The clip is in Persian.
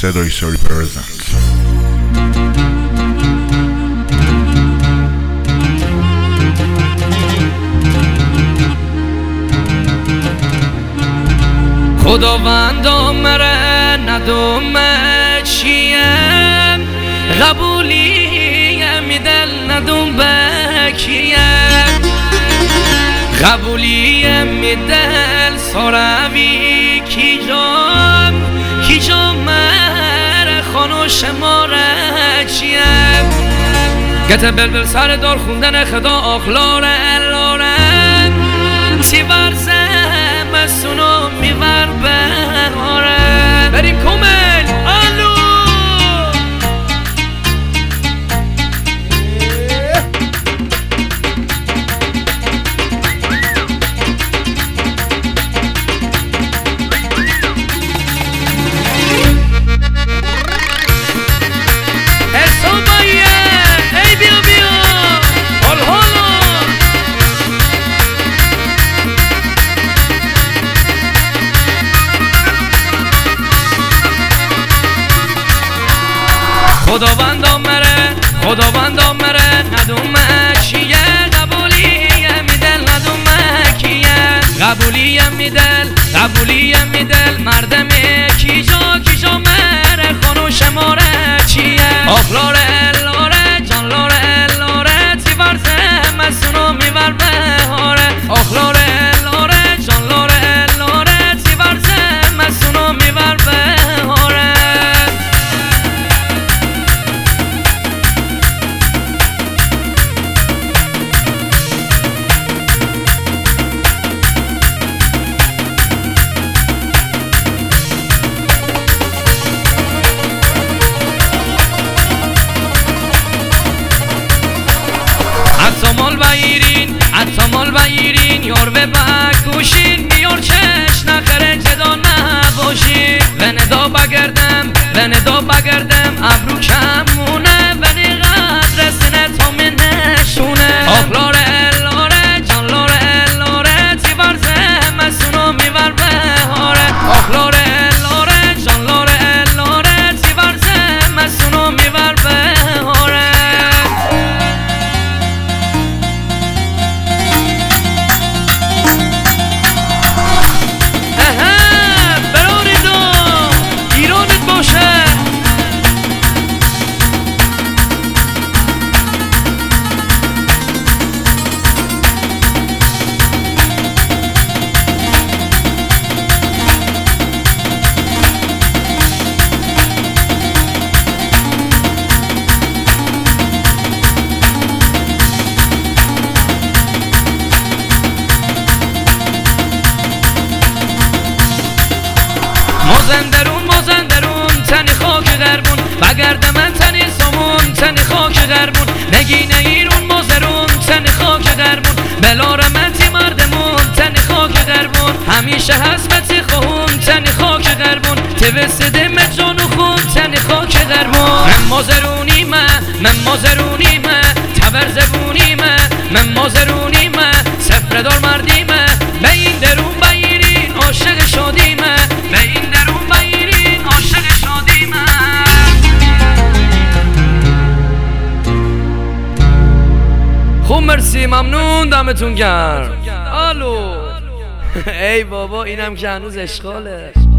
صدای سوری پرزنت. خداوند آمره ندومه چیم قبولی میدل ندوم بکیم قبولی میدل ساروی کی جام مر خانو شماره چیم گته بلبل سر دار خوندن خدا آخلاره الاره تی برزه مسونو میور بهاره بریم کومل آلو خداوند آمره ندومه چیه قبولی میدل ندومه کیه قبولی میدل مردمه کی جا مره خانو شماره چیه آخ لاره لاره جان لاره لاره تی برزه مسونو میور بهاره آخ لاره لاره جان لاره لاره تی برزه مسونو میور بهاره اتمال بگیرین یار به بکوشین بیار چش نخره جدا نباشین و ندا بگردم ابرو کمونه و نقدر سنه تا من نشونه آخ لاره لاره جان لاره لاره تی برزه مسونو میور بهاره آخ لاره لاره جان لاره لاره تی برزه مسونو میور بهاره مازندرون تنی خاک غربون بگرد من تنی سامون تنی خاک غربون نگینه ایرون مازرون تنی خاک غربون بلا رمتی مردمون تنی خاک غربون همیشه حسبتی خون تنی خاک غربون توسده مجان و خون تنی خاک غربون من مازرونی من تبرزبونی من مازرونی من سفر دار مردی من به این درون بگیرین عاشق شادی من به این درون بگیرین عاشق شادی من خوب مرسی ممنون دمتون گرم. الو ای بابا اینم که هنوز اشغاله.